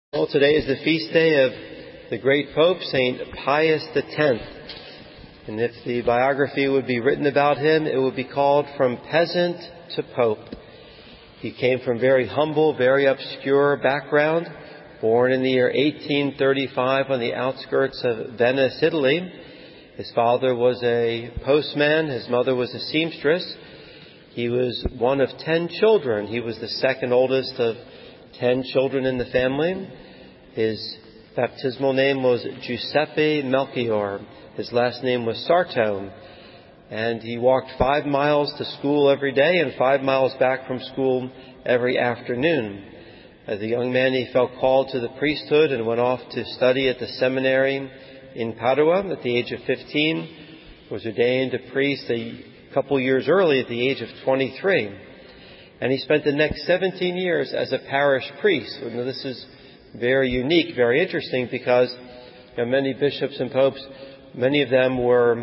Well, today is the feast day of the great Pope, St. Pius X. And if the biography would be written about him, it would be called From Peasant to Pope. He came from very humble, very obscure background, born in the year 1835 on the outskirts of Venice, Italy. His father was a postman, his mother was a seamstress. He was one of 10 children. He was the second oldest of 10 children in the family. His baptismal name was Giuseppe Melchior. His last name was Sarto. And he walked 5 miles to school every day and 5 miles back from school every afternoon. As a young man, he felt called to the priesthood and went off to study at the seminary in Padua. At the age of 15, was ordained a priest a couple years early at the age of 23. And he spent the next 17 years as a parish priest. Now, this is very unique, very interesting, because many bishops and popes, many of them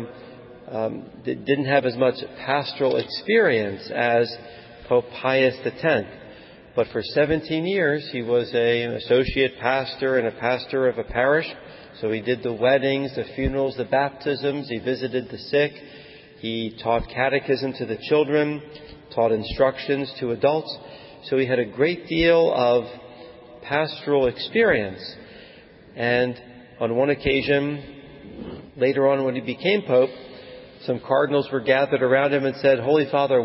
didn't have as much pastoral experience as Pope Pius X. But for 17 years, he was an associate pastor and a pastor of a parish. So he did the weddings, the funerals, the baptisms. He visited the sick. He taught catechism to the children, taught instructions to adults. So he had a great deal of pastoral experience. And on one occasion, later on when he became Pope, some cardinals were gathered around him and said, "Holy Father,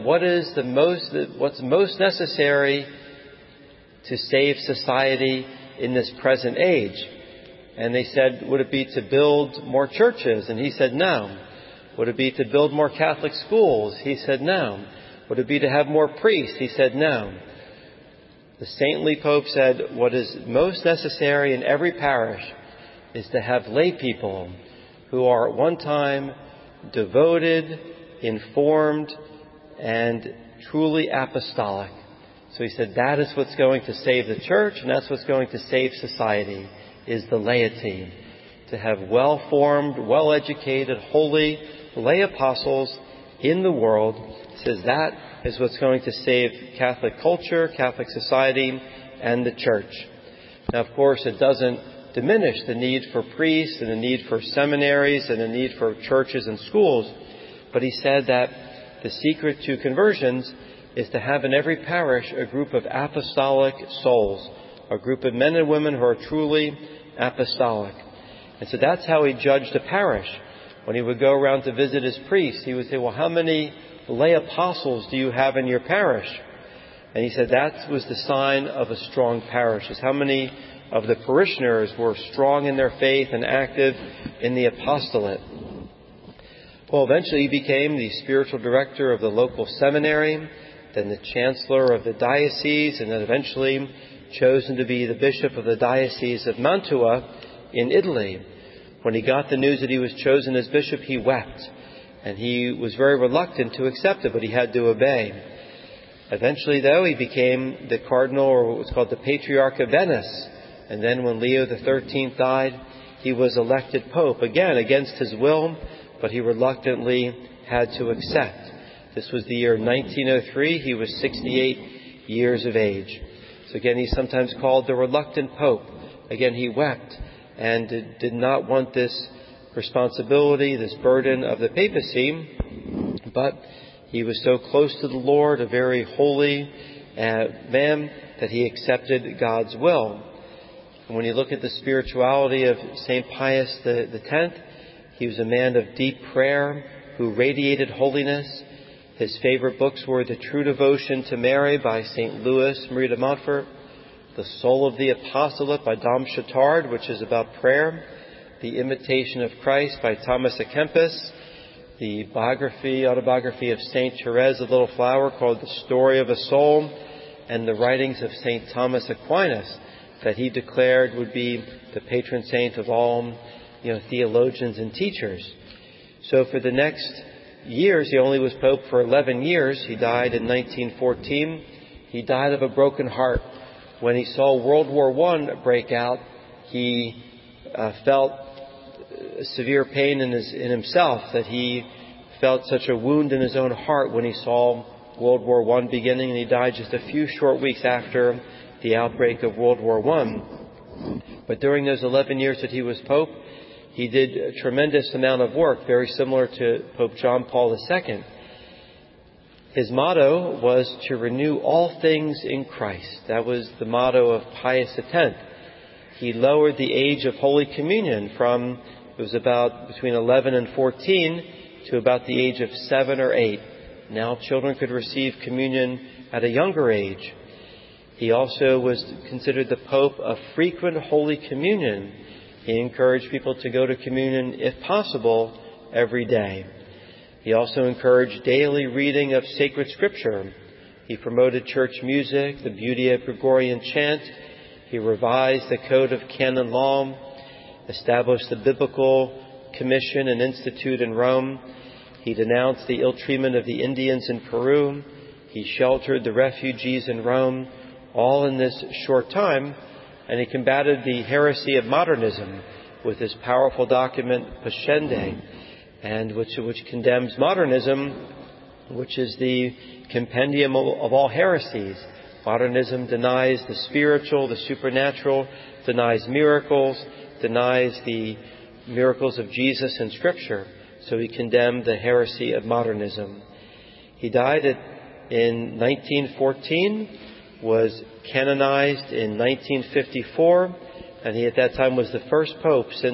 what's most necessary to save society in this present age?" And they said, "Would it be to build more churches?" And he said, "No." "Would it be to build more Catholic schools?" He said, "No." "Would it be to have more priests?" He said, "No." The saintly Pope said, "What is most necessary in every parish is to have lay people who are at one time devoted, informed, and truly apostolic." So he said that is what's going to save the church, and that's what's going to save society, is the laity. To have well-formed, well-educated, holy lay apostles in the world. He says that is what's going to save Catholic culture, Catholic society, and the church. Now, of course, it doesn't diminish the need for priests and the need for seminaries and the need for churches and schools. But he said that the secret to conversions is to have in every parish a group of apostolic souls, a group of men and women who are truly apostolic. And so that's how he judged a parish. When he would go around to visit his priests, he would say, "Well, how many lay apostles do you have in your parish?" And he said that was the sign of a strong parish, is how many of the parishioners were strong in their faith and active in the apostolate. Well, eventually he became the spiritual director of the local seminary, then the chancellor of the diocese, and then eventually chosen to be the bishop of the diocese of Mantua in Italy. When he got the news that he was chosen as bishop, he wept. And he was very reluctant to accept it, but he had to obey. Eventually, though, he became the cardinal, or what was called the Patriarch of Venice. And then when Leo XIII died, he was elected Pope, again against his will, but he reluctantly had to accept. This was the year 1903. He was 68 years of age. So again, he's sometimes called the reluctant Pope. Again, he wept and did not want this responsibility, this burden of the papacy, but he was so close to the Lord, a very holy man, that he accepted God's will. And when you look at the spirituality of St. Pius X, he was a man of deep prayer who radiated holiness. His favorite books were The True Devotion to Mary by St. Louis Marie de Montfort, The Soul of the Apostolate by Dom Chautard, which is about prayer, The Imitation of Christ by Thomas à Kempis, the autobiography of St. Therese of Little Flower called The Story of a Soul, and the writings of St. Thomas Aquinas that he declared would be the patron saint of all theologians and teachers. So for the next years, he only was Pope for 11 years. He died in 1914. He died of a broken heart. When he saw World War I break out, he felt severe pain in himself, that he felt such a wound in his own heart when he saw World War I beginning, and he died just a few short weeks after the outbreak of World War I. But during those 11 years that he was Pope, he did a tremendous amount of work, very similar to Pope John Paul II. His motto was to renew all things in Christ. That was the motto of Pius X. He lowered the age of Holy Communion from, it was about between 11 and 14, to about the age of 7 or 8. Now children could receive communion at a younger age. He also was considered the Pope of frequent Holy Communion. He encouraged people to go to communion, if possible, every day. He also encouraged daily reading of sacred scripture. He promoted church music, the beauty of Gregorian chant. He revised the Code of Canon Law, established the Biblical Commission and Institute in Rome. He denounced the ill treatment of the Indians in Peru. He sheltered the refugees in Rome, all in this short time. And he combated the heresy of modernism with his powerful document, Pascendi, and which condemns modernism, which is the compendium of all heresies. Modernism denies the spiritual, the supernatural, denies miracles, denies the miracles of Jesus in Scripture. So he condemned the heresy of modernism. He died in 1914, was canonized in 1954, and he at that time was the first pope since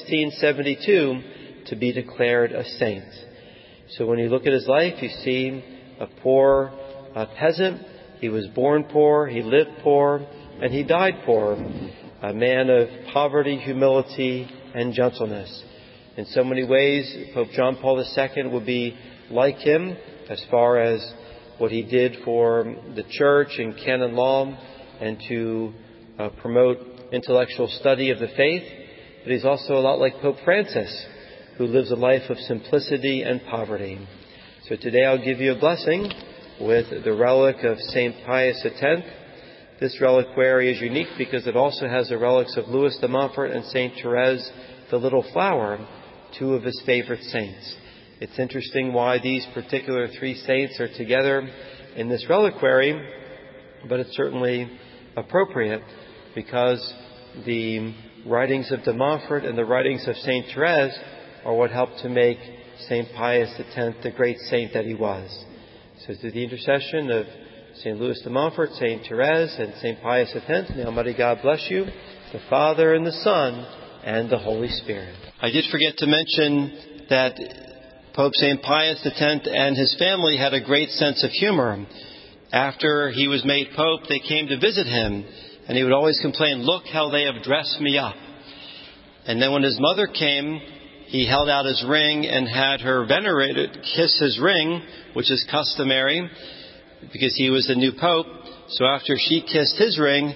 1672 to be declared a saint. So when you look at his life, you see a poor peasant. He was born poor, he lived poor, and he died poor. A man of poverty, humility, and gentleness. In so many ways, Pope John Paul II would be like him as far as what he did for the church and canon law and to promote intellectual study of the faith. But he's also a lot like Pope Francis, who lives a life of simplicity and poverty. So today I'll give you a blessing with the relic of St. Pius X. This reliquary is unique because it also has the relics of Louis de Montfort and St. Therese, the Little Flower, two of his favorite saints. It's interesting why these particular three saints are together in this reliquary, but it's certainly appropriate because the writings of de Montfort and the writings of St. Therese are what helped to make St. Pius X the great saint that he was. So through the intercession of St. Louis de Montfort, St. Therese, and St. Pius X, may Almighty God bless you, the Father and the Son and the Holy Spirit. I did forget to mention that Pope St. Pius X and his family had a great sense of humor. After he was made Pope, they came to visit him, and he would always complain, "Look how they have dressed me up." And then when his mother came, he held out his ring and had her venerated kiss his ring, which is customary because he was the new Pope. So after she kissed his ring,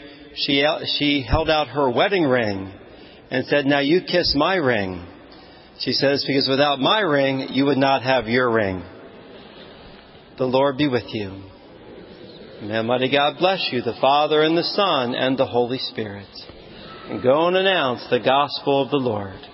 she held out her wedding ring and said, "Now you kiss my ring." She says, "Because without my ring, you would not have your ring." The Lord be with you. May Almighty God bless you, the Father and the Son and the Holy Spirit. And go and announce the gospel of the Lord.